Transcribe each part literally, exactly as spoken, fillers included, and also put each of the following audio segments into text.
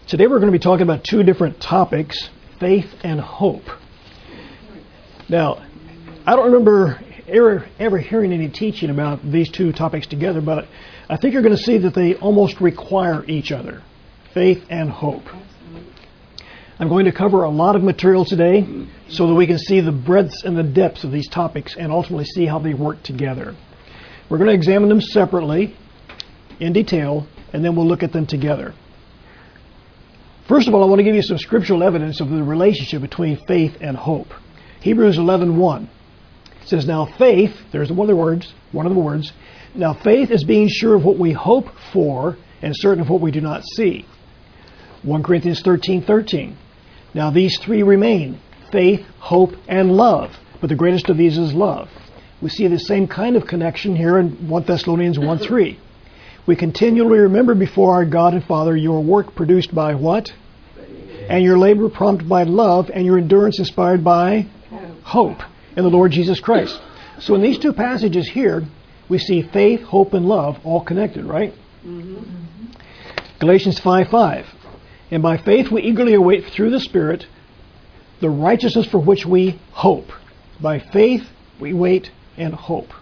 Today we're going to be talking about two different topics, faith and hope. Now, I don't remember ever, ever hearing any teaching about these two topics together, but I think you're going to see that they almost require each other, faith and hope. I'm going to cover a lot of material today so that we can see the breadths and the depths of these topics and ultimately see how they work together. We're going to examine them separately, in detail, and then we'll look at them together. First of all, I want to give you some scriptural evidence of the relationship between faith and hope. Hebrews eleven one says, "Now faith," there's one of the words, one of the words, "Now faith is being sure of what we hope for and certain of what we do not see." First Corinthians thirteen thirteen. "Now these three remain, faith, hope, and love. But the greatest of these is love." We see the same kind of connection here in First Thessalonians one three. "We continually remember before our God and Father your work produced by" what? "And your labor prompted by love, and your endurance inspired by" hope in the Lord Jesus Christ. So in these two passages here, we see faith, hope, and love all connected, right? Mm-hmm. Galatians five five. "And by faith we eagerly await through the Spirit the righteousness for which we hope." By faith we wait and hope.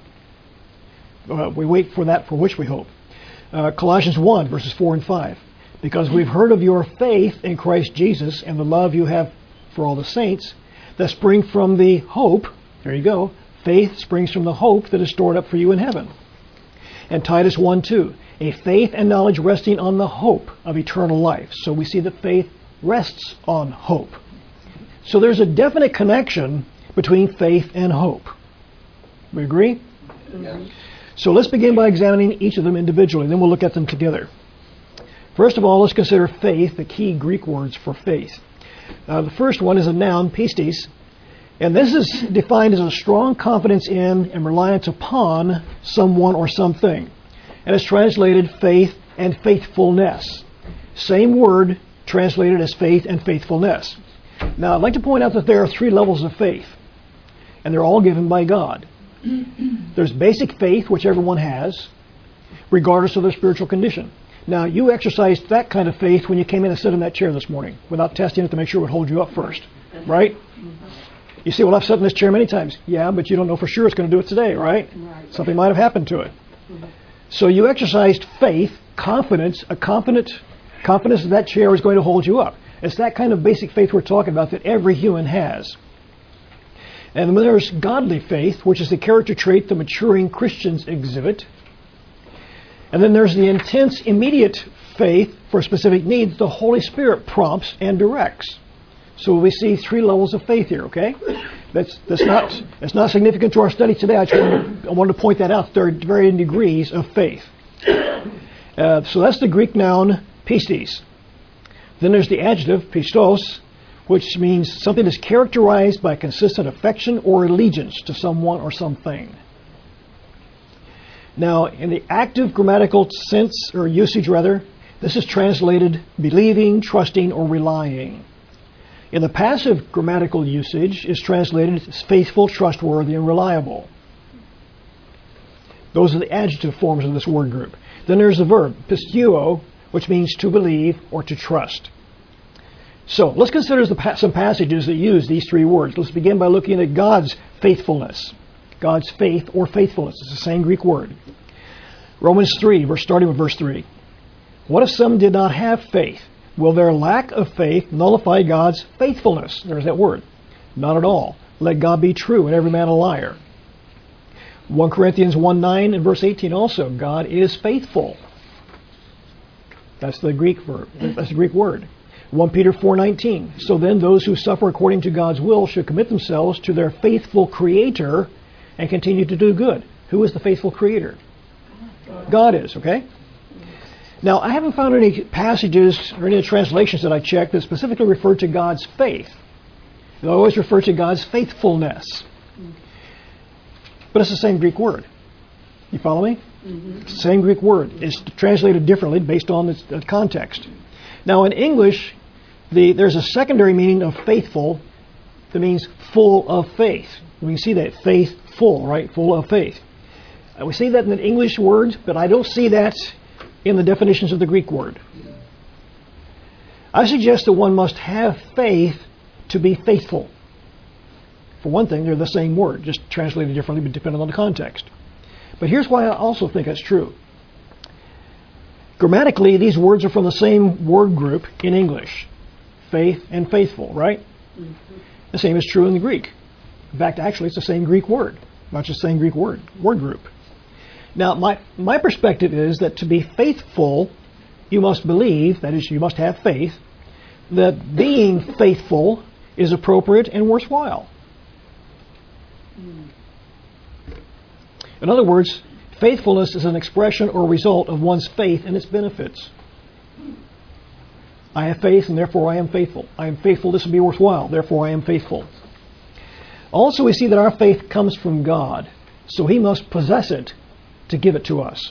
Uh, we wait for that for which we hope. Uh, Colossians one verses four and five. "Because we've heard of your faith in Christ Jesus and the love you have for all the saints that spring from the hope," there you go, faith springs from the hope that is stored up for you in heaven. And Titus one two. "A faith and knowledge resting on the hope of eternal life." So we see that faith rests on hope. So there's a definite connection between faith and hope. We agree? Yes. So let's begin by examining each of them individually, then we'll look at them together. First of all, let's consider faith, the key Greek words for faith. Uh, the first one is a noun, pistis, and this is defined as a strong confidence in and reliance upon someone or something. And it's translated faith and faithfulness. Same word translated as faith and faithfulness. Now, I'd like to point out that there are three levels of faith, and they're all given by God. There's basic faith, which everyone has, regardless of their spiritual condition. Now, you exercised that kind of faith when you came in and sat in that chair this morning without testing it to make sure it would hold you up first, right? You say, "Well, I've sat in this chair many times." Yeah, but you don't know for sure it's going to do it today, right? Something might have happened to it. So you exercised faith, confidence, a confident confidence that that chair is going to hold you up. It's that kind of basic faith we're talking about that every human has. And then there's godly faith, which is the character trait the maturing Christians exhibit. And then there's the intense, immediate faith for specific needs the Holy Spirit prompts and directs. So we see three levels of faith here, okay? That's that's not it's not significant to our study today. I just wanted to, I wanted to point that out. There are varying degrees of faith. Uh, so that's the Greek noun pistis. Then there's the adjective pistos, which means something is characterized by consistent affection or allegiance to someone or something. Now, in the active grammatical sense, or usage rather, this is translated believing, trusting, or relying. In the passive grammatical usage, it's translated as faithful, trustworthy, and reliable. Those are the adjective forms of this word group. Then there's the verb, pisteuo, which means to believe or to trust. So, let's consider some passages that use these three words. Let's begin by looking at God's faithfulness. God's faith or faithfulness. It's the same Greek word. Romans three, verse, starting with verse three. "What if some did not have faith? Will their lack of faith nullify God's faithfulness?" There's that word. Not at all. "Let God be true and every man a liar." First Corinthians one nine and verse eighteen also. "God is faithful." That's the Greek verb. That's the Greek word. First Peter four nineteen. "So then those who suffer according to God's will should commit themselves to their faithful Creator and continue to do good." Who is the faithful Creator? God is, okay? Now, I haven't found any passages or any translations that I checked that specifically refer to God's faith. They always refer to God's faithfulness. But it's the same Greek word. You follow me? Mm-hmm. Same Greek word. It's translated differently based on the context. Now, in English, the, there's a secondary meaning of faithful that means full of faith. We can see that, faithful, right? Full of faith. Uh, we see that in the English word, but I don't see that in the definitions of the Greek word. I suggest that one must have faith to be faithful. For one thing, they're the same word, just translated differently but depending on the context. But here's why I also think that's true. Grammatically, these words are from the same word group in English. Faith and faithful, right? Mm-hmm. The same is true in the Greek. In fact, actually, it's the same Greek word, not just the same Greek word, word group. Now, my, my perspective is that to be faithful, you must believe, that is, you must have faith, that being faithful is appropriate and worthwhile. In other words, faithfulness is an expression or result of one's faith and its benefits. I have faith and therefore I am faithful. I am faithful, this will be worthwhile, therefore I am faithful. Also, we see that our faith comes from God, so He must possess it to give it to us.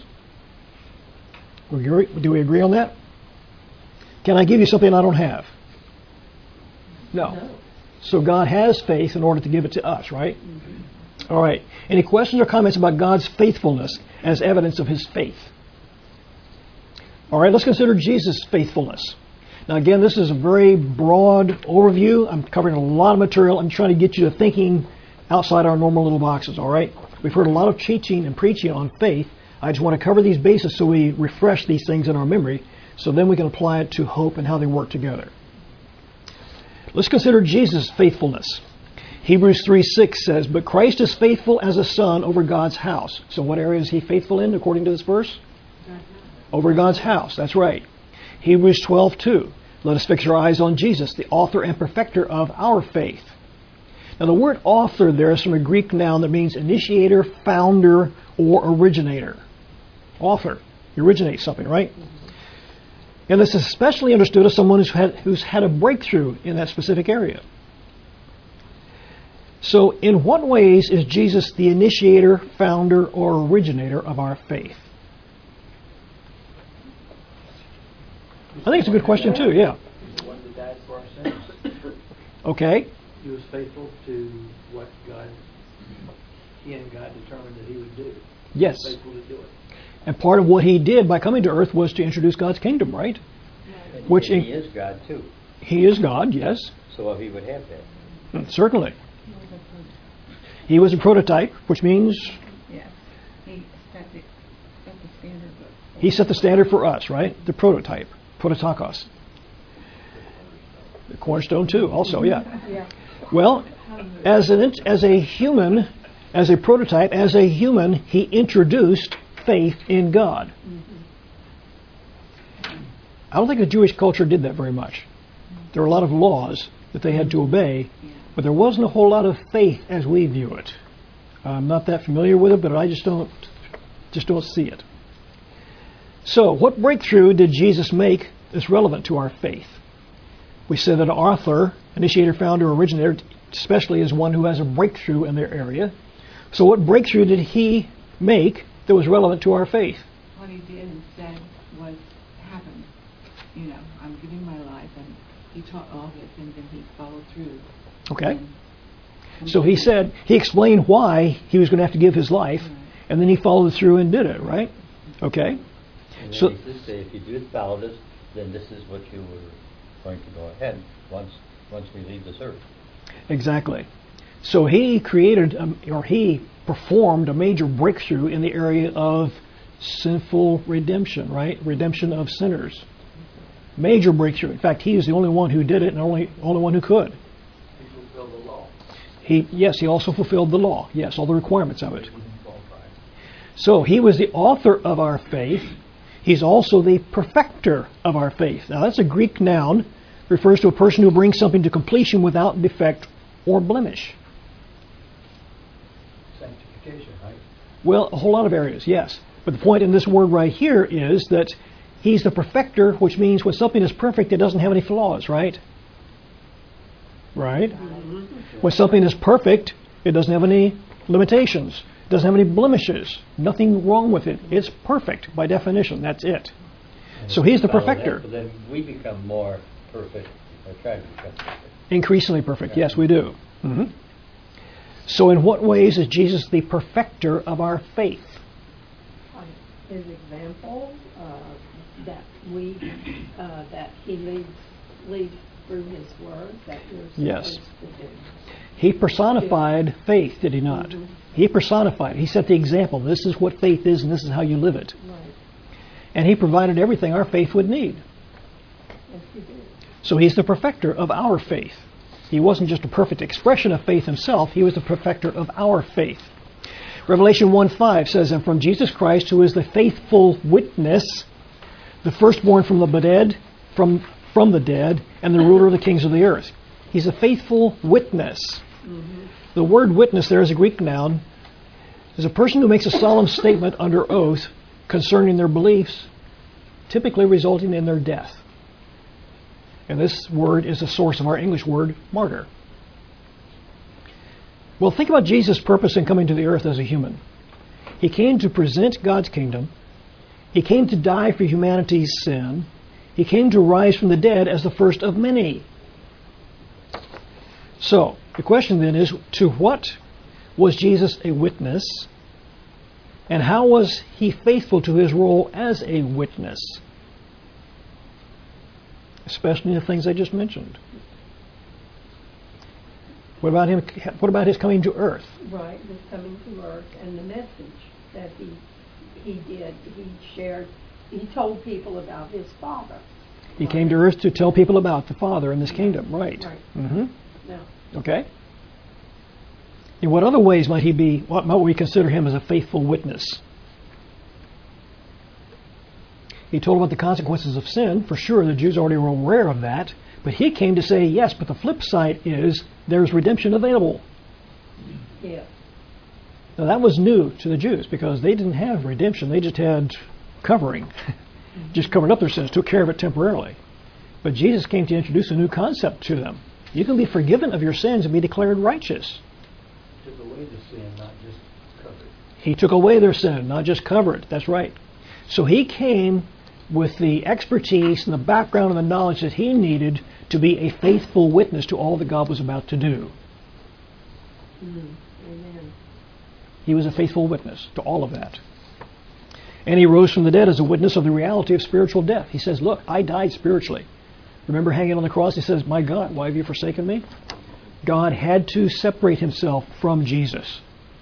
Do we agree on that? Can I give you something I don't have? No. no. So God has faith in order to give it to us, right? Mm-hmm. All right. Any questions or comments about God's faithfulness as evidence of His faith? All right, let's consider Jesus' faithfulness. Now again, this is a very broad overview. I'm covering a lot of material. I'm trying to get you to thinking outside our normal little boxes, all right? We've heard a lot of teaching and preaching on faith. I just want to cover these bases so we refresh these things in our memory, so then we can apply it to hope and how they work together. Let's consider Jesus' faithfulness. Hebrews three six says, "But Christ is faithful as a son over God's house." So what area is He faithful in according to this verse? Over God's house, that's right. Hebrews twelve two, "Let us fix our eyes on Jesus, the author and perfecter of our faith." Now the word author there is from a Greek noun that means initiator, founder, or originator. Author. He originates something, right? And this is especially understood as someone who's had, who's had a breakthrough in that specific area. So in what ways is Jesus the initiator, founder, or originator of our faith? I think it's a good question too, yeah. He's the one that died for our sins. Okay. He was faithful to what God, He and God determined that He would do. Yes. He was faithful to do it. And part of what He did by coming to earth was to introduce God's kingdom, right? And Which He in, is God too. He is God, yes. So He would have that. Certainly. He was a prototype, which means Yes. He set the, set the standard. He set the standard for us, right? The prototype. Prototokos. The cornerstone too, also, yeah. Yeah. Well, as an as a human, as a prototype, as a human, He introduced faith in God. I don't think the Jewish culture did that very much. There were a lot of laws that they had to obey, but there wasn't a whole lot of faith as we view it. I'm not that familiar with it, but I just don't just don't see it. So, what breakthrough did Jesus make that's relevant to our faith? We said that author, initiator, founder, originator, especially is one who has a breakthrough in their area. So what breakthrough did He make that was relevant to our faith? What He did and said was happened. You know, I'm giving my life, and He taught all this, and then He followed through. Okay. So He said, He explained why He was going to have to give His life, right. And then He followed through and did it, right? Okay. And then So, He did say, if you do follow this, then this is what you were going to go ahead once once we leave this earth. Exactly. So He created, um, or He performed a major breakthrough in the area of sinful redemption, right? Redemption of sinners. Major breakthrough. In fact, He is the only one who did it and only only one who could. He fulfilled the law. He yes, He also fulfilled the law. Yes, all the requirements of it. So He was the author of our faith. He's also the perfecter of our faith. Now that's a Greek noun. Refers to a person who brings something to completion without defect or blemish. Sanctification, right? Well, a whole lot of areas, yes. But the point in this word right here is that He's the perfecter, which means when something is perfect, it doesn't have any flaws, right? Right? When something is perfect, it doesn't have any limitations. It doesn't have any blemishes. Nothing wrong with it. It's perfect by definition. That's it. And So He's the follow perfecter. That, but then we become more perfect, or try to become perfect. Increasingly perfect. Yes, we do. Mm-hmm. So in what ways is Jesus the perfecter of our faith? His example, uh, that we, uh, that He leads believe through His Word that you're supposed Yes. to do. He personified faith, did he not? Mhm. He personified it. He set the example. This is what faith is, and this is how you live it. Right. And he provided everything our faith would need. Yes, He did. So he's the perfecter of our faith. He wasn't just a perfect expression of faith himself, he was the perfecter of our faith. Revelation one five says, "And from Jesus Christ, who is the faithful witness, the firstborn from the dead, from, from the dead, and the ruler of the kings of the earth." He's a faithful witness. Mm-hmm. The word witness there is a Greek noun. Is a person who makes a solemn statement under oath concerning their beliefs, typically resulting in their death. And this word is the source of our English word, martyr. Well, think about Jesus' purpose in coming to the earth as a human. He came to present God's kingdom. He came to die for humanity's sin. He came to rise from the dead as the first of many. So, the question then is, to what was Jesus a witness? And how was he faithful to his role as a witness? Especially the things I just mentioned. What about him? What about his coming to earth? Right, was coming to earth, and the message that he he did, he shared, he told people about his Father. He Right. came to earth to tell people about the Father and this kingdom, right? Right. Mm-hmm. No. Okay. In what other ways might he be? What might we consider him as a faithful witness? He told about the consequences of sin. For sure, the Jews already were aware of that. But he came to say, yes, but the flip side is there's redemption available. Yeah. Now, that was new to the Jews because they didn't have redemption. They just had covering. Just covered up their sins, took care of it temporarily. But Jesus came to introduce a new concept to them. You can be forgiven of your sins and be declared righteous. Took away the sin, not just covered. He took away their sin, not just cover it. That's right. So he came with the expertise and the background and the knowledge that he needed to be a faithful witness to all that God was about to do. Mm. Amen. He was a faithful witness to all of that. And he rose from the dead as a witness of the reality of spiritual death. He says, look, I died spiritually. Remember hanging on the cross? He says, my God, why have you forsaken me? God had to separate himself from Jesus.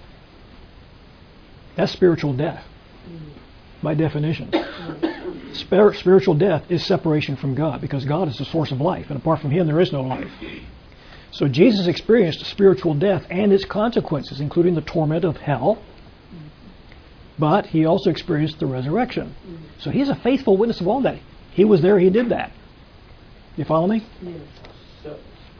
That's spiritual death, by definition. Spir- spiritual death is separation from God because God is the source of life, and apart from him there is no life. So Jesus experienced spiritual death and its consequences, including the torment of hell, but he also experienced the resurrection. So he's a faithful witness of all that. He was there, he did that. You follow me? Yes. So,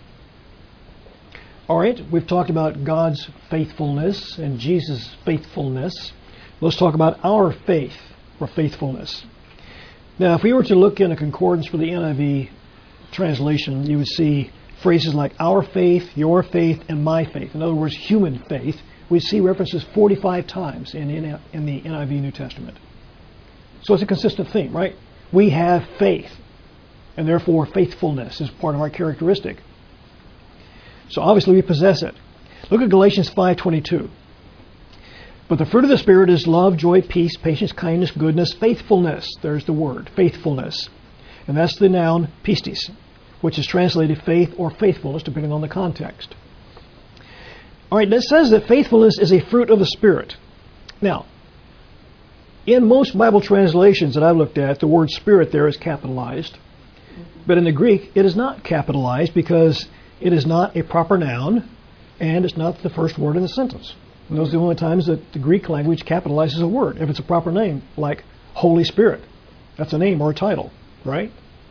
All right, we've talked about God's faithfulness and Jesus' faithfulness. Let's talk about our faith or faithfulness. Now, if we were to look in a concordance for the N I V translation, you would see phrases like our faith, your faith, and my faith. In other words, human faith. We see references forty-five times in, in, in the N I V New Testament. So it's a consistent theme, right? We have faith, and therefore faithfulness is part of our characteristic. So obviously we possess it. Look at Galatians five twenty-two. But the fruit of the Spirit is love, joy, peace, patience, kindness, goodness, faithfulness. There's the word, faithfulness. And that's the noun pistis, which is translated faith or faithfulness, depending on the context. All right, that says that faithfulness is a fruit of the Spirit. Now, in most Bible translations that I've looked at, the word Spirit there is capitalized. But in the Greek, it is not capitalized because it is not a proper noun, and it's not the first word in the sentence. And those are the only times that the Greek language capitalizes a word, if it's a proper name, like Holy Spirit. That's a name or a title, right?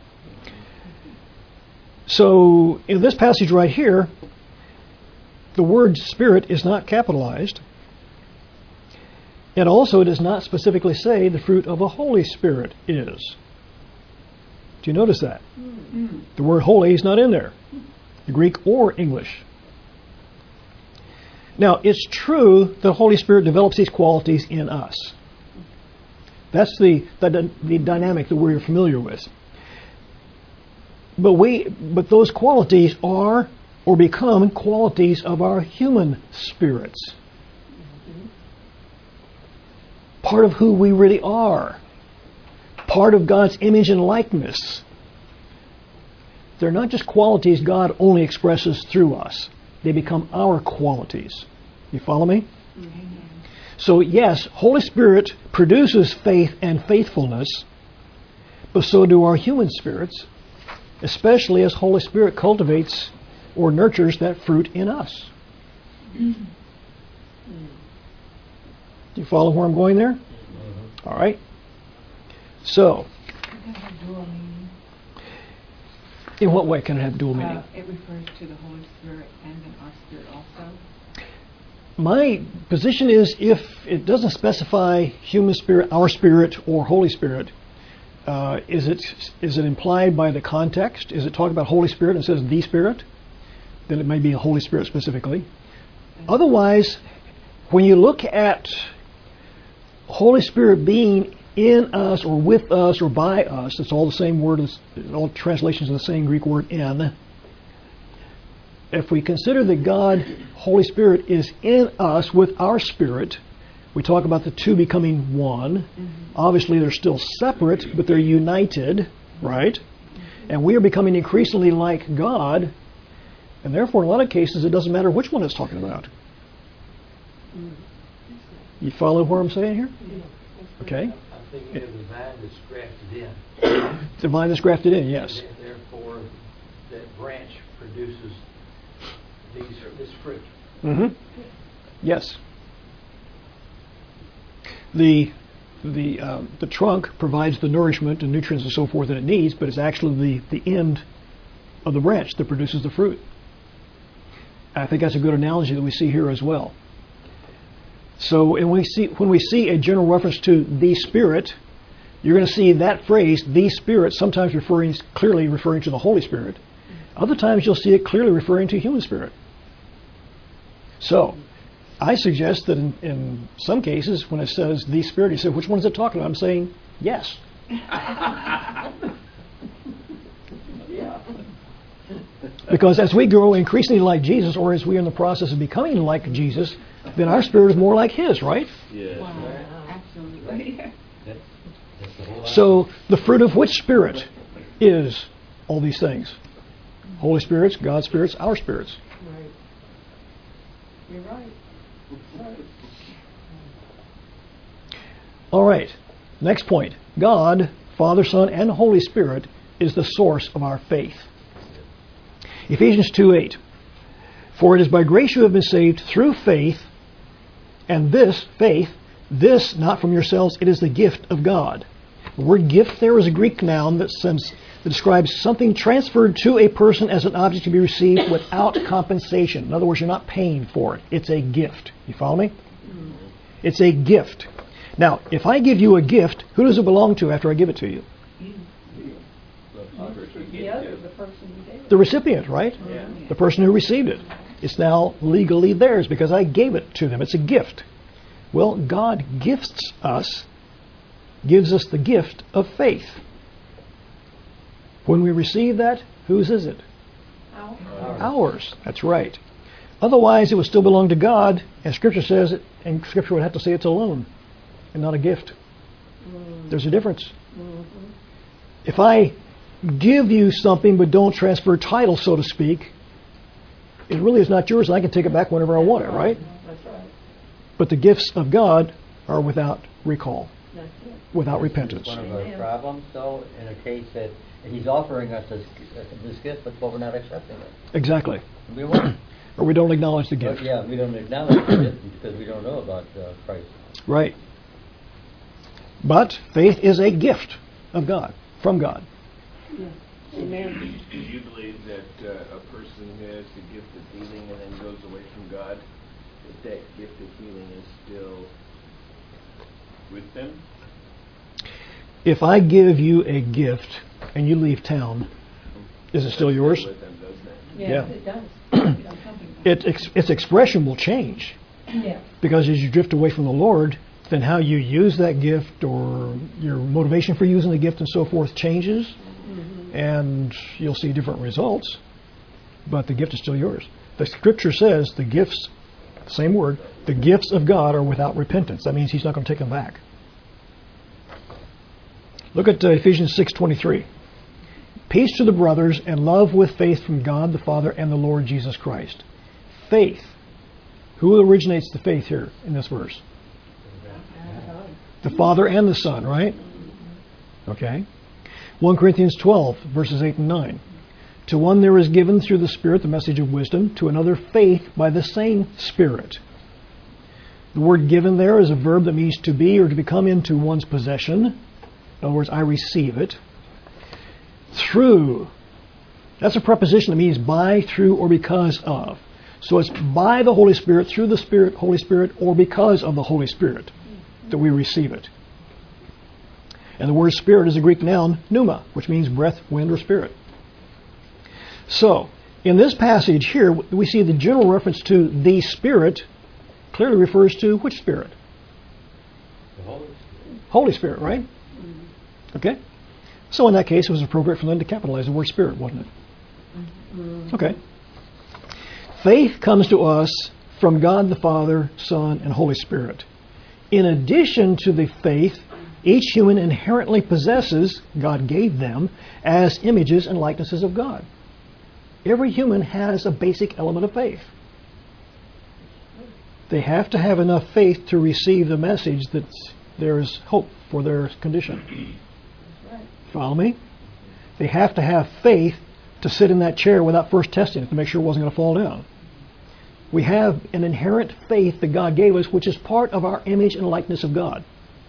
So, in this passage right here, the word Spirit is not capitalized, and also it does not specifically say the fruit of the Holy Spirit is. Do you notice that? Mm. The word holy is not in there, the Greek or English. Now, it's true the Holy Spirit develops these qualities in us. That's the, the, the dynamic that we're familiar with. But we, but those qualities are or become qualities of our human spirits. Part of who we really are. Part of God's image and likeness. they're not just qualities God only expresses through us. They become our qualities. You follow me? Amen. So yes, Holy Spirit produces faith and faithfulness, but so do our human spirits, especially as Holy Spirit cultivates or nurtures that fruit in us. Do you follow where I'm going there? Mhm. All right. So, Does that have dual meaning? in what way can it have dual meaning? Uh, it refers to the Holy Spirit and then our spirit also. My position is if it doesn't specify human spirit, our spirit, or Holy Spirit, uh, is it is it implied by the context? Is it talking about Holy Spirit and it says the Spirit? Then it may be a Holy Spirit specifically. Otherwise, when you look at Holy Spirit being in us or with us or by us, it's all the same word, as all translations of the same Greek word in. If we consider that God, Holy Spirit, is in us with our spirit, we talk about the two becoming one. Mm-hmm. Obviously, they're still separate, but they're united, right? And we are becoming increasingly like God, and therefore, in a lot of cases, it doesn't matter which one it's talking about. You follow where I'm saying here? Okay. I'm thinking of the vine that's grafted in. The vine is grafted in, yes. And therefore, that branch produces these, this fruit. Mm-hmm. Yes. The the um, the trunk provides the nourishment and nutrients and so forth that it needs, but it's actually the, the end of the branch that produces the fruit. I think that's a good analogy that we see here as well. So, and we see when we see a general reference to the Spirit, you're going to see that phrase, the Spirit, sometimes referring clearly referring to the Holy Spirit. Other times you'll see it clearly referring to human spirit. So, I suggest that in, in some cases, when it says the Spirit, you say, which one is it talking about? I'm saying, yes. Because as we grow increasingly like Jesus, or as we are in the process of becoming like Jesus, then our spirit is more like His, right? Yeah. Wow, absolutely. That's, that's the whole So, the fruit of which Spirit is all these things? Holy Spirits, God's spirits, our spirits. Right. You're right. Right. All right. Next point. God, Father, Son, and Holy Spirit is the source of our faith. Ephesians two eight. For it is by grace you have been saved through faith, and this, faith, this not from yourselves, it is the gift of God. The word gift there is a Greek noun that, sends, that describes something transferred to a person as an object to be received without compensation. In other words, you're not paying for it. It's a gift. You follow me? It's a gift. Now, if I give you a gift, who does it belong to after I give it to you? The other, the person who gave it. The recipient, right? Yeah. The person who received it. It's now legally theirs because I gave it to them. It's a gift. Well, God gifts us, gives us the gift of faith. When we receive that, whose is it? Ours. Ours. That's right. Otherwise, it would still belong to God, and Scripture says it, and Scripture would have to say it's a loan and not a gift. Mm. There's a difference. Mhm. If I give you something but don't transfer title, so to speak, it really is not yours, and I can take it back whenever I want it, right? That's right. But the gifts of God are without recall, That's it. without This is repentance. one of our Amen. problems, though, in a case that He's offering us this, this gift, but we're not accepting it. Exactly. We won't. Or we don't acknowledge the But gift. yeah, we don't acknowledge the gift because we don't know about uh, Christ. Right. But faith is a gift of God, from God. Yeah. Amen. Do you believe that uh, a person who has the gift of healing and then goes away from God, that that gift of healing is still with them? If I give you a gift and you leave town, is it still yours? With them, doesn't it? Yes, Yeah. it does. Something like It, its, its expression will change. Yeah. Because as you drift away from the Lord, then how you use that gift or your motivation for using the gift and so forth changes, Mhm. and you'll see different results, but the gift is still yours. The Scripture says the gifts, same word, the gifts of God are without repentance. That means He's not going to take them back. Look at uh, Ephesians six twenty-three. Peace to the brothers, and love with faith from God the Father and the Lord Jesus Christ. Faith. Who originates the faith here in this verse? The Father and the Son, right? Okay. First Corinthians twelve, verses eight and nine. To one there is given through the Spirit the message of wisdom, to another faith by the same Spirit. The word given there is a verb that means to be or to become into one's possession. In other words, I receive it. Through. That's a preposition that means by, through, or because of. So it's by the Holy Spirit, through the Spirit, Holy Spirit, or because of the Holy Spirit that we receive it. And the word spirit is a Greek noun, pneuma, which means breath, wind, or spirit. So, in this passage here, we see the general reference to the Spirit clearly refers to which Spirit? The Holy Spirit. Holy Spirit, right? Okay. So in that case, it was appropriate for them to capitalize the word Spirit, wasn't it? Okay. Faith comes to us from God the Father, Son, and Holy Spirit. In addition to the faith each human inherently possesses, God gave them, as images and likenesses of God. Every human has a basic element of faith. They have to have enough faith to receive the message that there is hope for their condition. Follow me? They have to have faith to sit in that chair without first testing it to make sure it wasn't going to fall down. We have an inherent faith that God gave us, which is part of our image and likeness of God.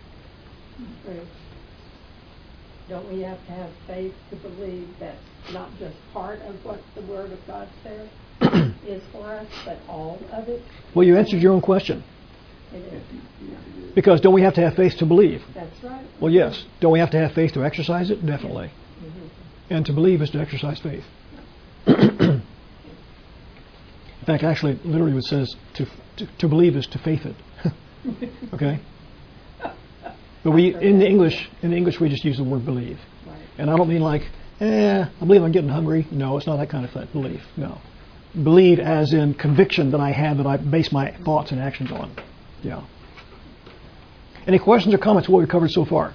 Don't we have to have faith to believe that not just part of what the Word of God says is for us, but all of it? Well, you answered your own question. It is. Because don't we have to have faith to believe? That's right. Well, yes. Don't we have to have faith to exercise it? Definitely. Mm-hmm. And to believe is to exercise faith. In fact, actually, literally it says to, to, to believe is to faith it. Okay? But we, in the English, in the English, we just use the word believe. Right. And I don't mean like, eh, I believe I'm getting hungry. No, it's not that kind of thing. Belief. No. Believe as in conviction that I have that I base my thoughts and actions on. Yeah. Any questions or comments on what we've covered so far?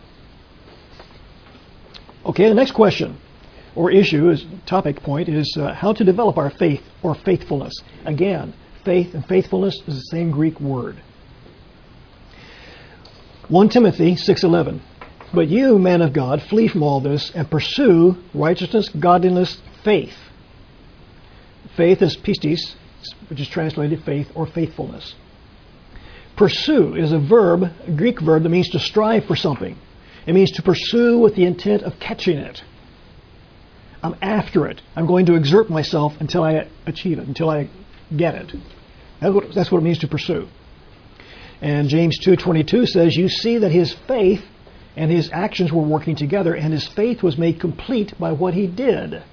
Okay, the next question or issue, is topic point, is uh, how to develop our faith or faithfulness. Again, faith and faithfulness is the same Greek word. First Timothy six eleven. But you, man of God, flee from all this and pursue righteousness, godliness, faith. Faith is pistis, which is translated faith or faithfulness. Pursue is a verb, a Greek verb that means to strive for something. It means to pursue with the intent of catching it. I'm after it. I'm going to exert myself until I achieve it, until I get it. That's what, that's what it means to pursue. And James two twenty-two says, you see that his faith and his actions were working together, and his faith was made complete by what he did.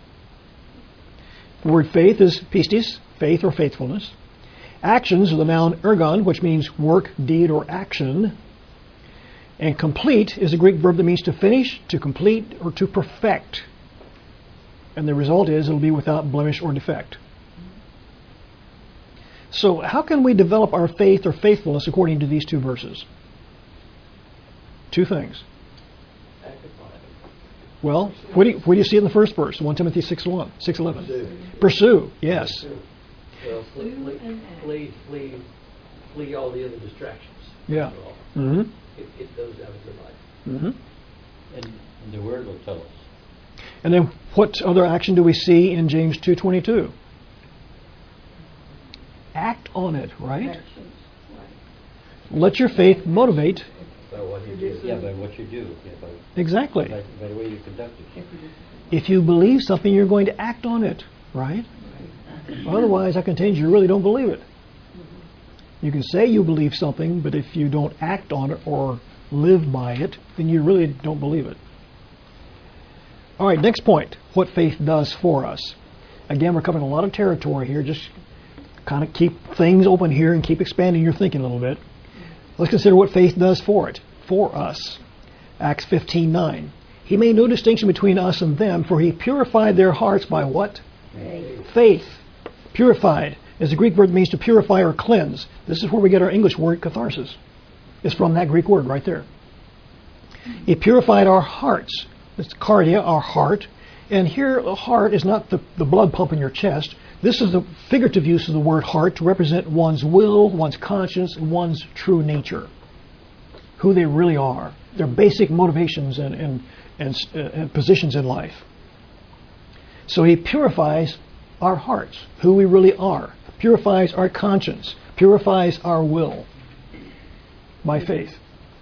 The word faith is pistis, faith or faithfulness. Actions are the noun ergon, which means work, deed, or action. And complete is a Greek verb that means to finish, to complete, or to perfect. And the result is it'll be without blemish or defect. So how can we develop our faith or faithfulness according to these two verses? Two things. Well, what do you, what do you see in the first verse? First Timothy six eleven. Pursue. Pursue, yes. Well, flee, flee, flee, flee, flee all the other distractions. Yeah. Mm-hmm. Get, get those out of your life. Mm-hmm. And, and the Word will tell us. And then what other action do we see in James two twenty-two? Act on it, right? Actions, right. Let your faith motivate. By what you do. Yeah, by what you do. Yeah, by, Exactly. by, by the way you conduct it. If you believe something, you're going to act on it, right? Otherwise, I contend you really don't believe it. You can say you believe something, but if you don't act on it or live by it, then you really don't believe it. All right, next point, what faith does for us. Again, we're covering a lot of territory here. Just kind of keep things open here and keep expanding your thinking a little bit. Let's consider what faith does for it, for us. Acts fifteen nine. He made no distinction between us and them, for he purified their hearts by what? Faith. Faith. Purified is a Greek word that means to purify or cleanse. This is where we get our English word catharsis. It's from that Greek word right there. He purified our hearts. It's cardia, our heart. And here, the heart is not the, the blood pump in your chest. This is the figurative use of the word heart to represent one's will, one's conscience, and one's true nature. Who they really are. Their basic motivations and, and, and, uh, and positions in life. So he purifies our hearts, who we really are. Purifies our conscience. Purifies our will. By faith.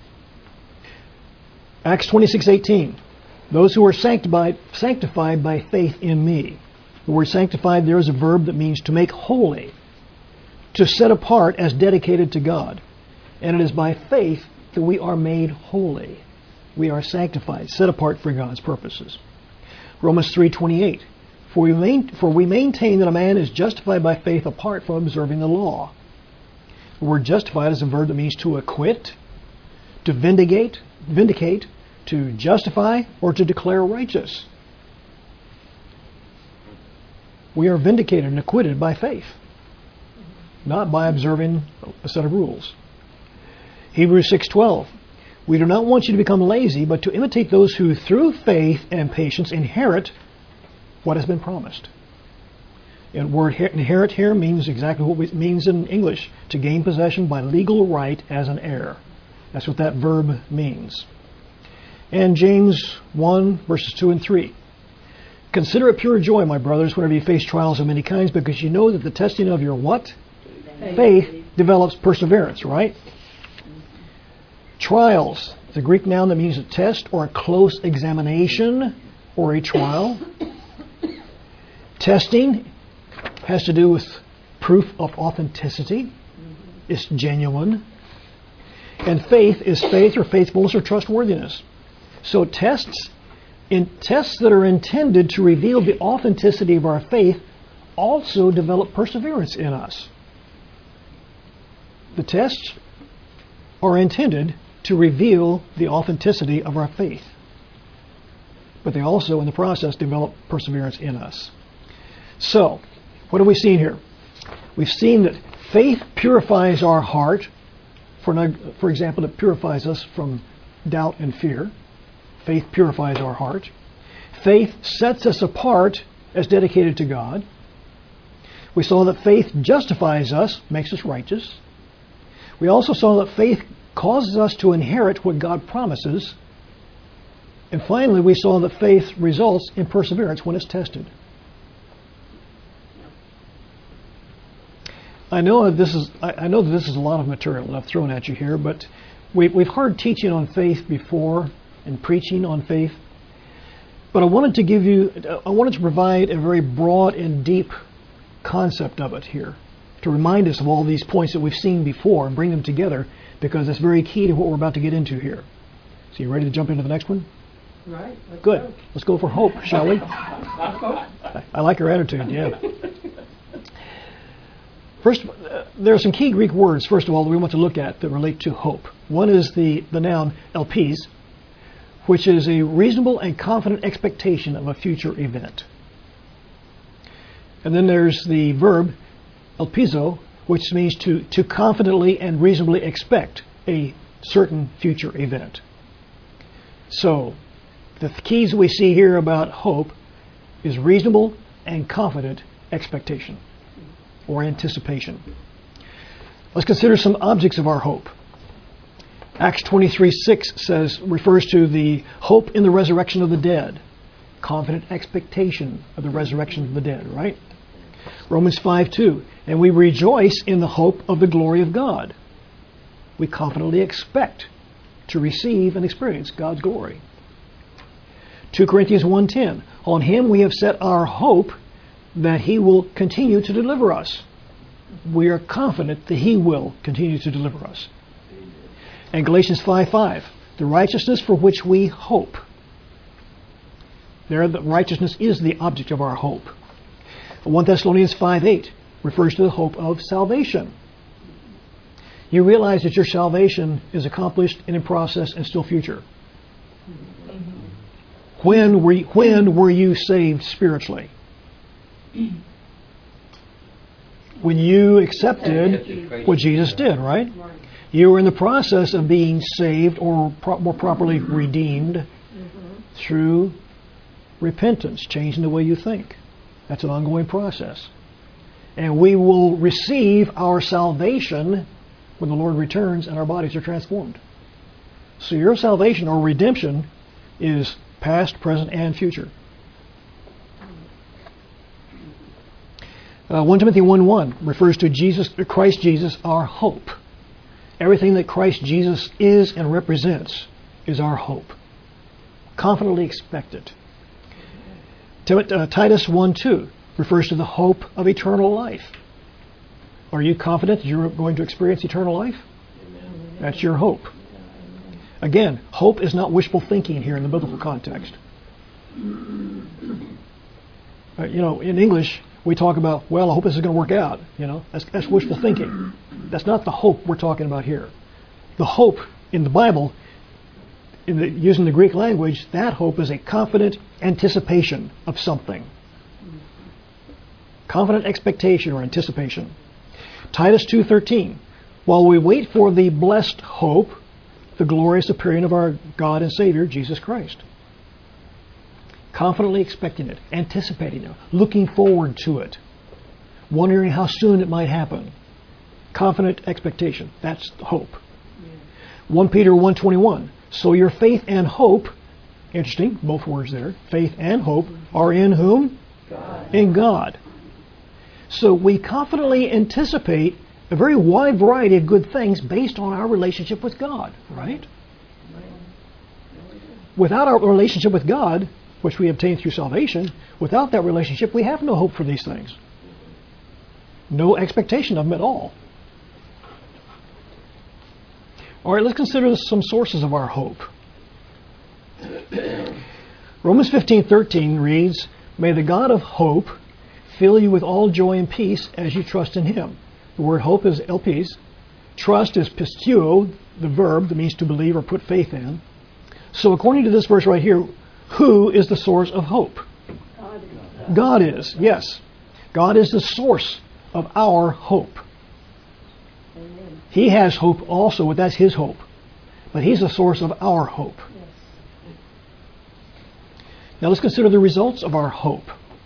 Acts twenty-six eighteen. Those who are sanctified, sanctified by faith in me. The word sanctified there is a verb that means to make holy. To set apart as dedicated to God. And it is by faith that we are made holy. We are sanctified, set apart for God's purposes. Romans three twenty-eight. For we, main, for we maintain that a man is justified by faith apart from observing the law. The word justified is a verb that means to acquit, to vindicate, vindicate, to justify, or to declare righteous. We are vindicated and acquitted by faith, not by observing a set of rules. Hebrews six twelve. We do not want you to become lazy, but to imitate those who through faith and patience inherit what has been promised. And the word inherit here means exactly what it means in English, to gain possession by legal right as an heir. That's what that verb means. And James one, verses two and three. Consider it pure joy, my brothers, whenever you face trials of many kinds, because you know that the testing of your what? Faith, Faith develops perseverance, right? Trials. It's a Greek noun that means a test or a close examination or a trial. Testing has to do with proof of authenticity. It's genuine. And faith is faith or faithfulness or trustworthiness. So tests, in tests that are intended to reveal the authenticity of our faith also develop perseverance in us. The tests are intended to reveal the authenticity of our faith. But they also, in the process, develop perseverance in us. So, what have we seen here? We've seen that faith purifies our heart. For, for example, it purifies us from doubt and fear. Faith purifies our heart. Faith sets us apart as dedicated to God. We saw that faith justifies us, makes us righteous. We also saw that faith causes us to inherit what God promises. And finally, we saw that faith results in perseverance when it's tested. I know that this is I, I know that this is a lot of material that I've thrown at you here, but we, we've heard teaching on faith before and preaching on faith. But I wanted to give you, I wanted to provide a very broad and deep concept of it here, to remind us of all these points that we've seen before and bring them together, because it's very key to what we're about to get into here. So you ready to jump into the next one? Right. Let's Good. Go. Let's go for hope, shall we? I, I like your attitude, yeah. First, uh, there are some key Greek words, first of all, that we want to look at that relate to hope. One is the, the noun elpis, which is a reasonable and confident expectation of a future event. And then there's the verb elpizo, which means to, to confidently and reasonably expect a certain future event. So, the keys we see here about hope is reasonable and confident expectation or anticipation. Let's consider some objects of our hope. Acts twenty-three six says, refers to the hope in the resurrection of the dead. Confident expectation of the resurrection of the dead, right? Romans five two, and we rejoice in the hope of the glory of God. We confidently expect to receive and experience God's glory. two Corinthians one ten, on Him we have set our hope that He will continue to deliver us. We are confident that He will continue to deliver us. And Galatians five five, the righteousness for which we hope. There, the righteousness is the object of our hope. First Thessalonians five eight refers to the hope of salvation. You realize that your salvation is accomplished and in process and still future. When were you, when were you saved spiritually? When you accepted what Jesus did, right? You were in the process of being saved, or pro- more properly redeemed, through repentance, changing the way you think. That's an ongoing process. And we will receive our salvation when the Lord returns and our bodies are transformed. So your salvation or redemption is past, present, and future. Uh, First Timothy one one refers to Jesus, Christ Jesus, our hope. Everything that Christ Jesus is and represents is our hope. Confidently expect it. Uh, Titus one two refers to the hope of eternal life. Are you confident that you're going to experience eternal life? Amen. That's your hope. Again, hope is not wishful thinking here in the biblical context. Uh, you know, in English, we talk about, well, I hope this is going to work out. You know, that's, that's wishful thinking. That's not the hope we're talking about here. The hope in the Bible, in the, using the Greek language, that hope is a confident anticipation of something. Confident expectation or anticipation. Titus two thirteen. While we wait for the blessed hope, the glorious appearing of our God and Savior, Jesus Christ. Confidently expecting it, anticipating it, looking forward to it, wondering how soon it might happen. Confident expectation. That's hope. Yeah. First Peter one twenty-one. So your faith and hope, interesting, both words there, faith and hope, are in whom? God. In God. So we confidently anticipate a very wide variety of good things based on our relationship with God, right? Without our relationship with God, which we obtain through salvation, without that relationship, we have no hope for these things. No expectation of them at all. All right, let's consider some sources of our hope. Romans fifteen thirteen reads, May the God of hope fill you with all joy and peace as you trust in Him. The word hope is elpis. Trust is pisteuo, the verb that means to believe or put faith in. So according to this verse right here, who is the source of hope? God is. God is, yes. God is the source of our hope. Amen. He has hope also, but that's His hope. But He's the source of our hope. Yes. Now let's consider the results of our hope.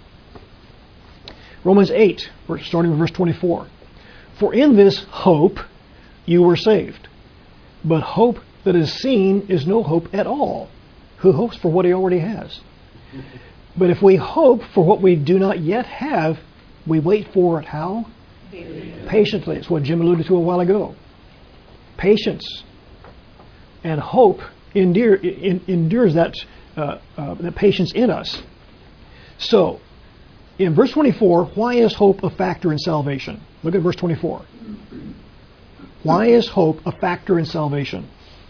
Romans eight, we're starting with verse twenty-four. For in this hope you were saved. But hope that is seen is no hope at all. Who hopes for what he already has? But if we hope for what we do not yet have, we wait for it how? Patiently. Patiently. It's what Jim alluded to a while ago. Patience and hope endure, in, endures that, uh, uh, that patience in us. So, in verse twenty-four, why is hope a factor in salvation? Look at verse twenty-four. Why is hope a factor in salvation?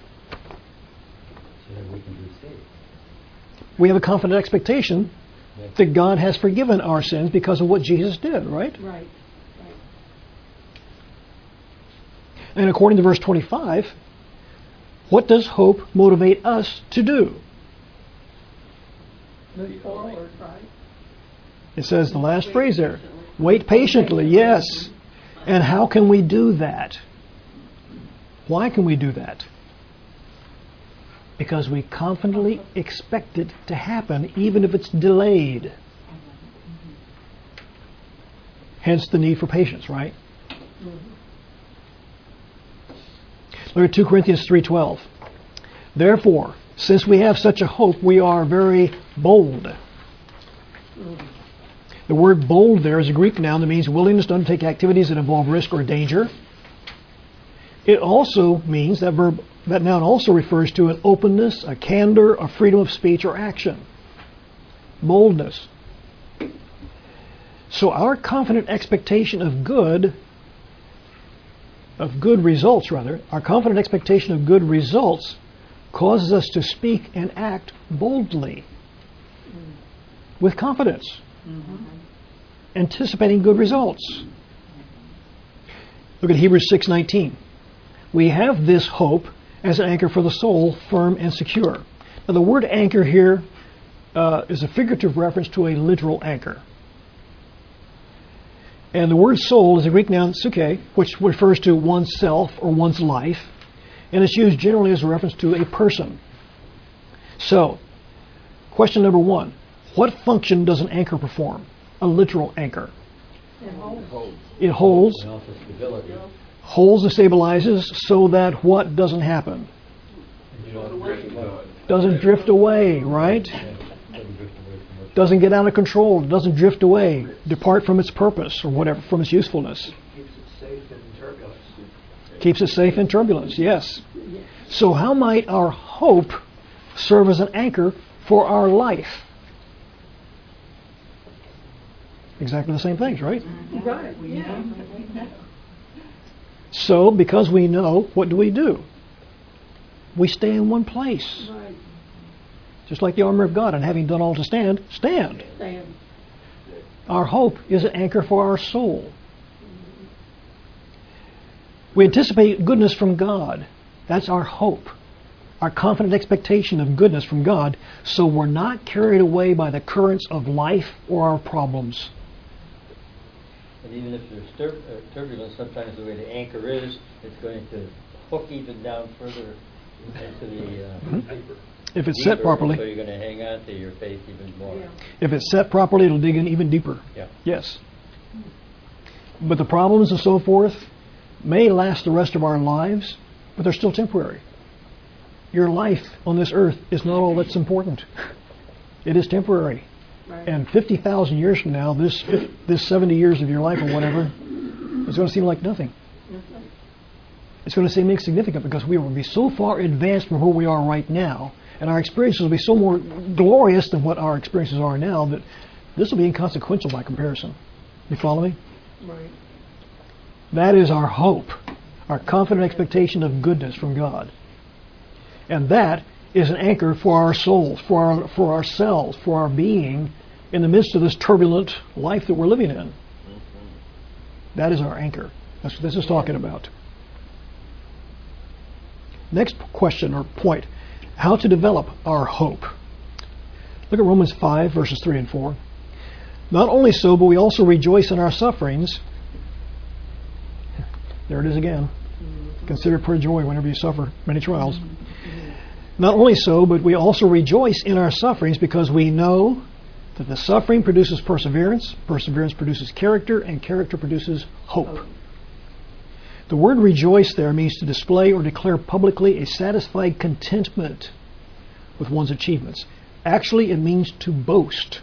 So that we can be saved. We have a confident expectation Yes. that God has forgiven our sins because of what Jesus did, right? Right. Right. And according to verse twenty-five, what does hope motivate us to do? Move forward, right? It says the last phrase there. Wait patiently, yes. And how can we do that? Why can we do that? Because we confidently expect it to happen, even if it's delayed. Hence the need for patience, right? Look at two Corinthians three twelve. Therefore, since we have such a hope, we are very bold. The word bold there is a Greek noun that means willingness to undertake activities that involve risk or danger. It also means, that verb, that noun also refers to an openness, a candor, a freedom of speech or action. Boldness. So our confident expectation of good, of good results rather, our confident expectation of good results causes us to speak and act boldly, with confidence, mm-hmm. anticipating good results. Look at Hebrews six nineteen. We have this hope as an anchor for the soul, firm and secure. Now the word anchor here uh, is a figurative reference to a literal anchor. And the word soul is a Greek noun psyche, which refers to one's self or one's life. And it's used generally as a reference to a person. So, question number one. What function does an anchor perform? A literal anchor. And hold. It holds, And also stability. holds and stabilizes so that what doesn't happen? You don't drift away. Doesn't drift away, right? Yeah, doesn't drift away from what- Doesn't get out of control, doesn't drift away, depart from its purpose or whatever, from its usefulness. Keeps it safe in turbulence. Keeps it safe in turbulence, yes. So how might our hope serve as an anchor for our life? Exactly the same things, right? Right, We yeah. know that we know. So because we know, what do we do? We stay in one place. Right. Just like the armor of God, and having done all to stand, stand. Stand. Our hope is an anchor for our soul. We anticipate goodness from God. That's our hope. Our confident expectation of goodness from God, so we're not carried away by the currents of life or our problems. And even if there's tur- uh, turbulence, sometimes the way the anchor is, it's going to hook even down further into the uh, Mhm. If it's set deeper, properly. So you're going to hang on to your faith even more. Yeah. If it's set properly, it'll dig in even deeper. Yeah. Yes. But the problems and so forth may last the rest of our lives, but they're still temporary. Your life on this earth is not all that's important. It is temporary. Right. And fifty thousand years from now, this this seventy years of your life or whatever, is going to seem like nothing. Mhm. It's going to seem insignificant because we will be so far advanced from where we are right now, and our experiences will be so more glorious than what our experiences are now, that this will be inconsequential by comparison. You follow me? Right. That is our hope, our confident expectation of goodness from God. And that is an anchor for our souls, for our, for ourselves, for our being in the midst of this turbulent life that we're living in. That is our anchor. That's what this is talking about. Next question or point, how to develop our hope. Look at Romans five, verses three and four. Not only so, but we also rejoice in our sufferings. There it is again. Consider it pure joy whenever you suffer many trials. Not only so, but we also rejoice in our sufferings because we know that the suffering produces perseverance, perseverance produces character, and character produces hope. The word rejoice there means to display or declare publicly a satisfied contentment with one's achievements. Actually, it means to boast.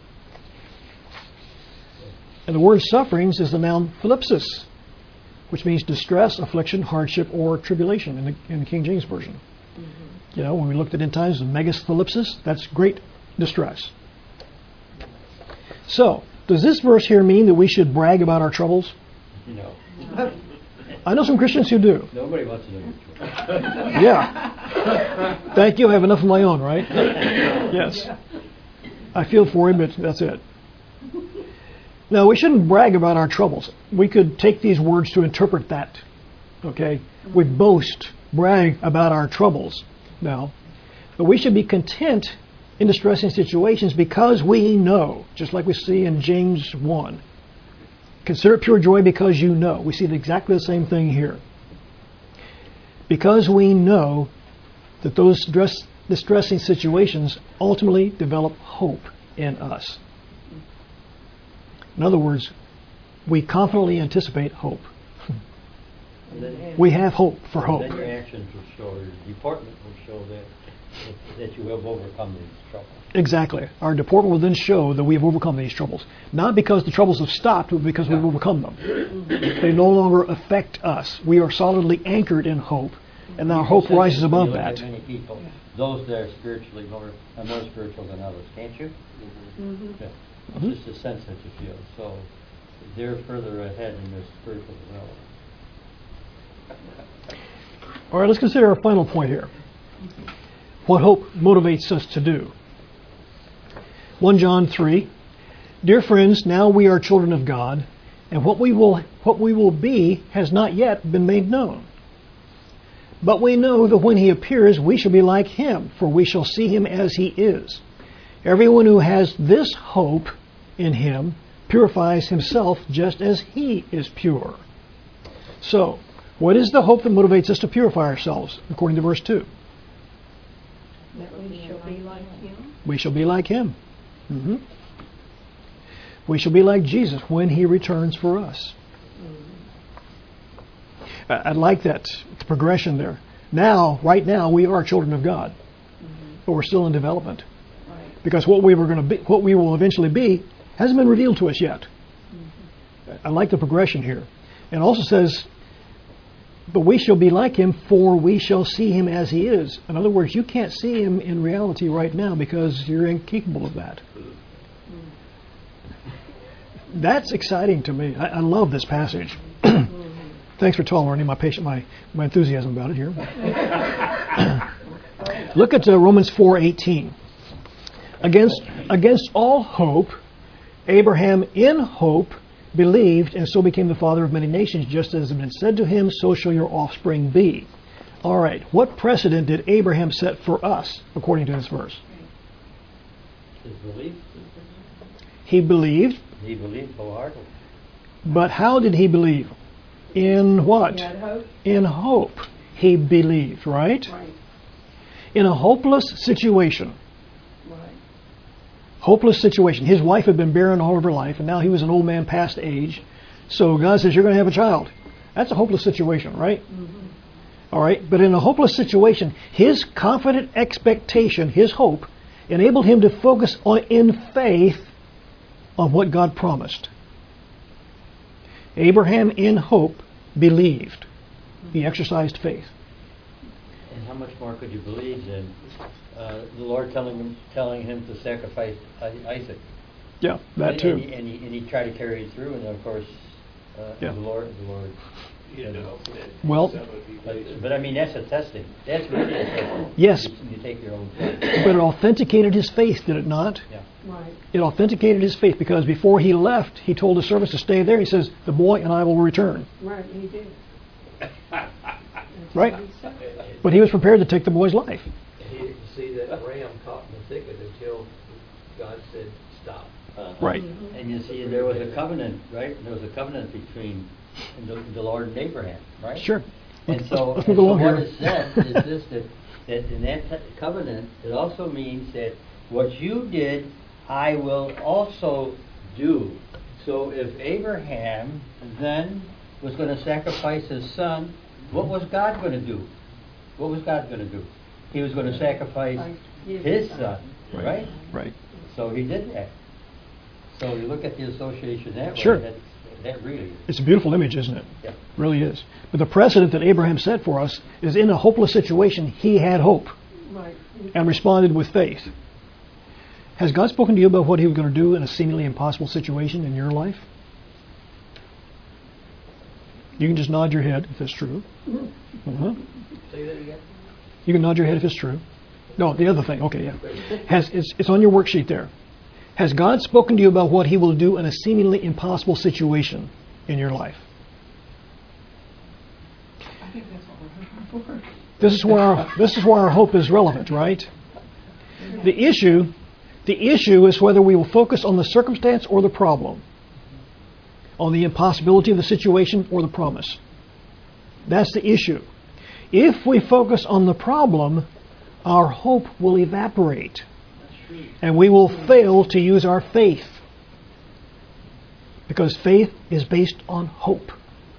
And the word sufferings is the noun thlipsis, which means distress, affliction, hardship, or tribulation in the, in the King James Version. You know, when we looked at end times, the megas thlipsis, that's great distress. So, does this verse here mean that we should brag about our troubles? No. I know some Christians who do. Nobody wants to know your trouble. Yeah. Thank you, I have enough of my own, right? Yes. I feel for him, but that's it. No, we shouldn't brag about our troubles. We could take these words to interpret that. Okay? We boast, brag about our troubles. Now, but we should be content in distressing situations because we know, just like we see in James one. Consider it pure joy because you know. We see exactly the same thing here. Because we know that those stress, distressing situations ultimately develop hope in us. In other words, we confidently anticipate hope. And then, We have hope for hope. Then your actions will show, your deportment will show that, that you have overcome these troubles. Exactly. Our deportment will then show that we have overcome these troubles. Not because the troubles have stopped, but because we've overcome them. They no longer affect us. We are solidly anchored in hope, and our hope rises above You look that. at many people, those that are spiritually more, are more spiritual than others, can't you? Mhm. Yeah. Mhm. It's just a sense that you feel. So they're further ahead in their spiritual development. All right, let's consider our final point here. What hope motivates us to do. First John three, dear friends, now we are children of God, and what we will what we will be has not yet been made known. But we know that when he appears, we shall be like him, for we shall see him as he is. Everyone who has this hope in him purifies himself just as he is pure. So, what is the hope that motivates us to purify ourselves, according to verse two? That we shall be like him. We shall be like him. Mm-hmm. We shall be like Jesus when He returns for us. I, I like that the progression there. Now, right now, we are children of God, Mm-hmm. but we're still in development Right. because what we were going to be, what we will eventually be, hasn't been revealed to us yet. Mm-hmm. I like the progression here. And it also says, but we shall be like Him, for we shall see Him as He is. In other words, you can't see Him in reality right now because you're incapable of that. That's exciting to me. I, I love this passage. Thanks for tolerating my patient, my, my enthusiasm about it here. Look at uh, Romans four eighteen. Against against all hope, Abraham in hope believed, and so became the father of many nations, just as had been said to him, so shall your offspring be. All right, what precedent did Abraham set for us, according to this verse? His belief. He believed, He believed wholeheartedly. but how did he believe? In what? He had hope. In hope. He believed, right? Right. In a hopeless situation. Right. Hopeless situation. His wife had been barren all of her life, and now he was an old man past age. So God says, you're going to have a child. That's a hopeless situation, right? Mm-hmm. All right. But in a hopeless situation, his confident expectation, his hope, enabled him to focus on in faith on what God promised. Abraham, in hope, believed. He exercised faith. And how much more could you believe than uh, the Lord telling him, telling him to sacrifice I- Isaac? Yeah, that and, too. And he, and, he, and he tried to carry it through, and then of course, uh, Yeah. the Lord, the Lord. You know, that Well- some of you But, ladies- but I mean, that's a testing. That's really a testing. Yes. You, you take your own faith. But it authenticated his faith, did it not? Yeah. Right. It authenticated his faith because before he left, he told his servants to stay there. He says, the boy and I will return. Right. He did. That's Right. what he said. But he was prepared to take the boy's life. You see that ram caught in the thicket until God said, stop. Uh-huh. Right. And you see, there was a covenant, right? There was a covenant between the, the Lord and Abraham, right? Sure. And Let's- so, let's and move so along what here. it says is this, that, that in that t- covenant, it also means that what you did, I will also do. So if Abraham then was going to sacrifice his son, what was God going to do? What was God going to do? He was going to sacrifice Like, give his his son, Right. right? Right. So he did that. So you look at the association that way, Sure. that, that really, It's a beautiful image, isn't it? yeah. Really is. But the precedent that Abraham set for us is in a hopeless situation, he had hope Right. and responded with faith. Has God spoken to you about what he was going to do in a seemingly impossible situation in your life? You can just nod your head if it's true. Uh-huh. Say that again? You can nod your head if it's true. No, the other thing. Okay, yeah. Has it's, it's on your worksheet there. Has God spoken to you about what he will do in a seemingly impossible situation in your life? I think that's what we're looking for. This is where our, this is where our hope is relevant, right? The issue, the issue is whether we will focus on the circumstance or the problem, on the impossibility of the situation or the promise. That's the issue. If we focus on the problem, our hope will evaporate, and we will fail to use our faith, because faith is based on hope.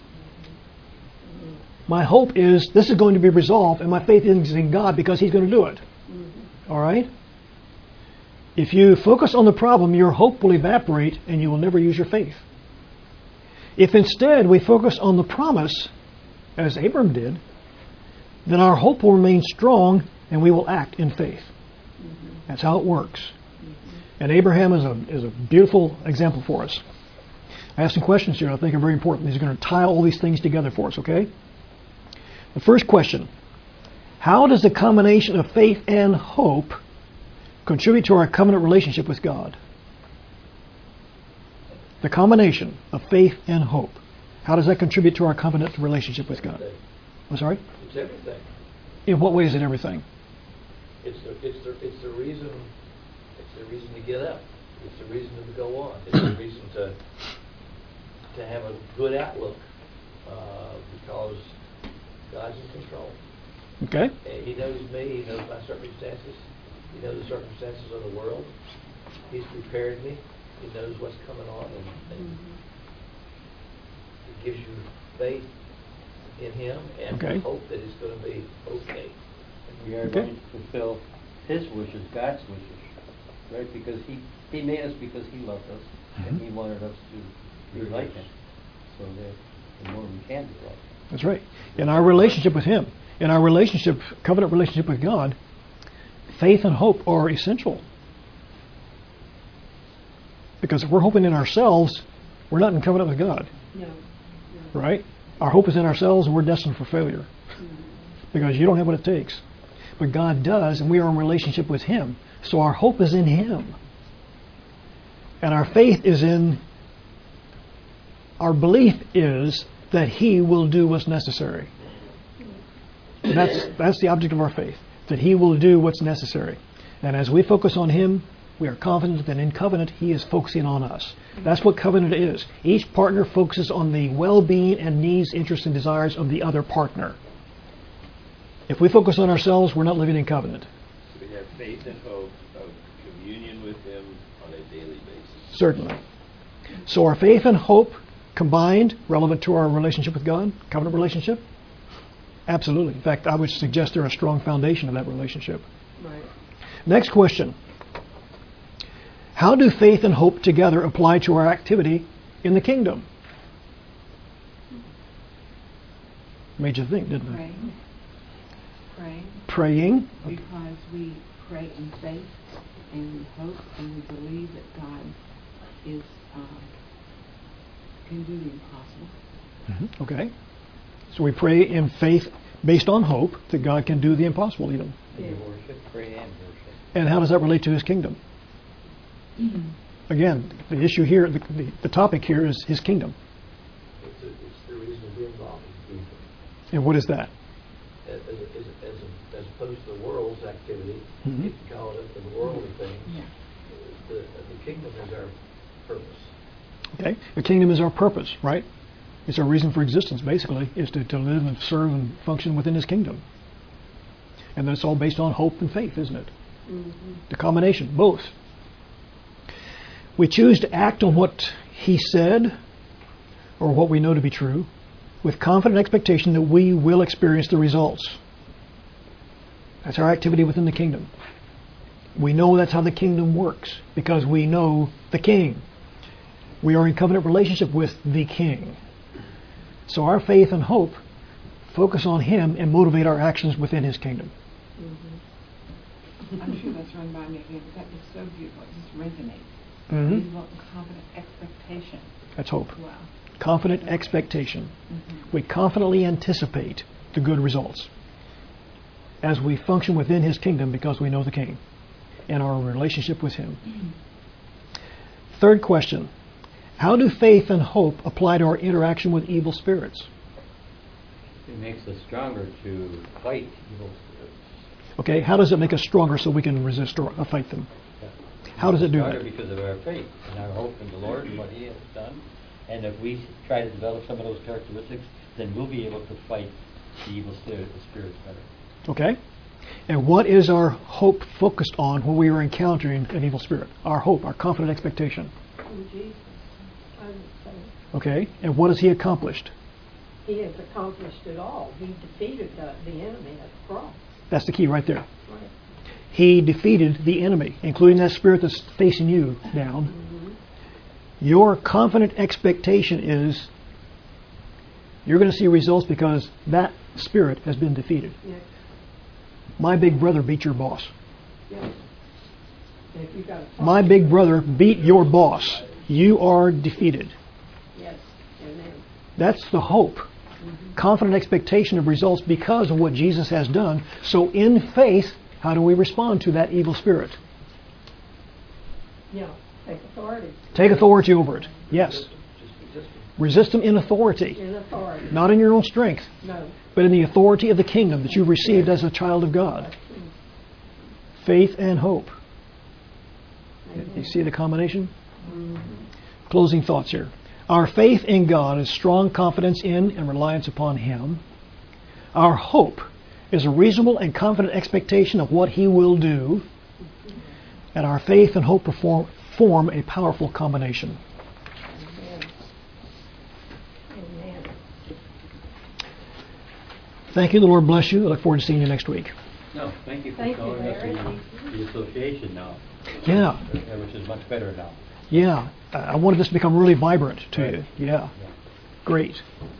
My hope is this is going to be resolved, and my faith is in God because He's going to do it. All right? If you focus on the problem, your hope will evaporate, and you will never use your faith. If instead we focus on the promise, as Abram did, then our hope will remain strong, and we will act in faith. That's how it works. And Abraham is a is a beautiful example for us. I have some questions here I think are very important. These are going to tie all these things together for us, okay? The first question, how does the combination of faith and hope contribute to our covenant relationship with God? The combination of faith and hope. How does that contribute to our covenant relationship with God? I'm sorry? It's everything. In what way is it everything? It's the, it's the, it's the reason, it's the reason to get up. It's the reason to go on. It's the reason to, to have a good outlook, uh, because God's in control. Okay? And He knows me, He knows my circumstances, He knows the circumstances of the world. He's prepared me. He knows what's coming on, and, and it gives you faith in Him and Okay. hope that it's going to be okay. We are Okay. going to fulfill His wishes, God's wishes, right? Because He He made us because He loved us, and Mhm. He wanted us to be like Him. So that the more we can be like Him. That's right. In our relationship with Him, in our relationship, covenant relationship with God, faith and hope are essential. Because if we're hoping in ourselves, we're not in covenant with God, No. No. right? Our hope is in ourselves, and we're destined for failure. Because you don't have what it takes. But God does, and we are in relationship with Him. So our hope is in Him. And our faith is in, our belief is that He will do what's necessary. And that's, that's the object of our faith, that He will do what's necessary. And as we focus on Him, we are confident that in covenant He is focusing on us. That's what covenant is. Each partner focuses on the well-being and needs, interests, and desires of the other partner. If we focus on ourselves, we're not living in covenant. So we have faith and hope of communion with Him on a daily basis. Certainly. So our faith and hope combined, relevant to our relationship with God, covenant relationship? Absolutely. In fact, I would suggest they're a strong foundation of that relationship. Right. Next question. How do faith and hope together apply to our activity in the kingdom? Made you think, didn't it? Praying. Praying. Praying. Because we pray in faith and we hope and we believe that God is um, can do the impossible. Mhm. Okay. So we pray in faith based on hope that God can do the impossible even. And you worship, pray and worship. And how does that relate to His kingdom? Again, the issue here, the, the, the topic here is His kingdom. It's, a, it's the reason to be involved in the kingdom. And what is that? As, as, as, as, as opposed to the world's activity, Mhm. you can call it the worldly things. Yeah. The, the kingdom is our purpose. Okay? The kingdom is our purpose, right? It's our reason for existence, basically, is to, to live and serve and function within His kingdom. And that's all based on hope and faith, isn't it? Mm-hmm. The combination, both. We choose to act on what He said or what we know to be true with confident expectation that we will experience the results. That's our activity within the kingdom. We know that's how the kingdom works because we know the King. We are in covenant relationship with the King. So our faith and hope focus on Him and motivate our actions within His kingdom. I'm sure that's run by me again, but that was so beautiful. It just resonates. Mm-hmm. You want confident expectation. That's hope. Wow. Confident expectation. Mm-hmm. We confidently anticipate the good results as we function within His kingdom because we know the King and our relationship with Him. Third question. How do faith and hope apply to our interaction with evil spirits? It makes us stronger to fight evil spirits. Okay, how does it make us stronger so we can resist or uh, fight them? How does it do Stronger that? because of our faith and our hope in the Lord and what He has done. And if we try to develop some of those characteristics, then we'll be able to fight the evil spirit, the spirits better. Okay? And what is our hope focused on when we are encountering an evil spirit? Our hope, our confident expectation. In Jesus, I would say. Okay? And what has He accomplished? He has accomplished it all. He defeated the, the enemy at the cross. That's the key right there. Right. He defeated the enemy, including that spirit that's facing you down. Mm-hmm. Your confident expectation is you're going to see results because that spirit has been defeated. Yes. My big brother beat your boss. Yes. If you got a My big brother beat your boss. You are defeated. Yes. Amen. That's the hope. Mm-hmm. Confident expectation of results because of what Jesus has done. So in faith, how do we respond to that evil spirit? Yeah. Take authority. Take authority over it. Yes. Just resist them. Resist them in authority. In authority. Not in your own strength, No. but in the authority of the kingdom that you've received as a child of God. Faith and hope. You see the combination? Mm-hmm. Closing thoughts here. Our faith in God is strong confidence in and reliance upon Him. Our hope is a reasonable and confident expectation of what He will do. And our faith and hope perform, form a powerful combination. Amen. Amen. Thank you. The Lord bless you. I look forward to seeing you next week. No, thank you for Thank you, showing us Larry. the, the association now, Yeah, uh, which is much better now. yeah. I I wanted this to become really vibrant to Right. you. Yeah, Yeah. great.